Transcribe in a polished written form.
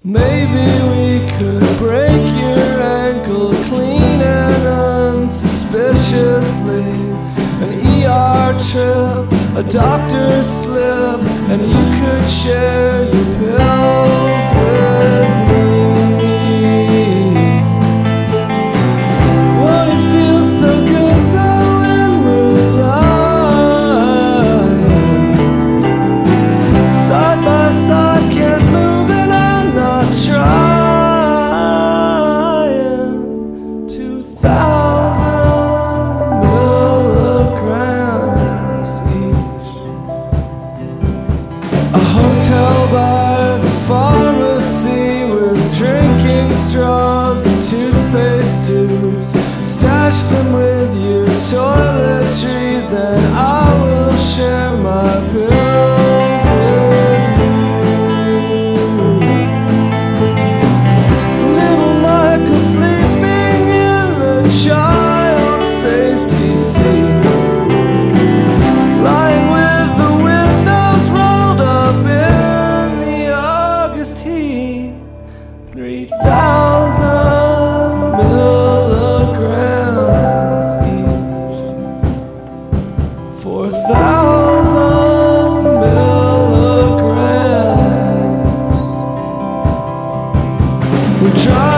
Maybe we could break your ankle clean and unsuspiciously. An ER trip, a doctor's slip, and you could share your pills with me. Won't it feel so good though when we're lying side by side, can't move and I'm not trying. 2,000 milligrams each. A hotel by the pharmacy with drinking straws and toothpaste tubes. Stash them with your toiletries and I will share my pills with you. Little Michael sleeping in the child's safety seat, lying with the windows rolled up in the August heat. 3,000 milligrams each. 4,000 milligrams. We try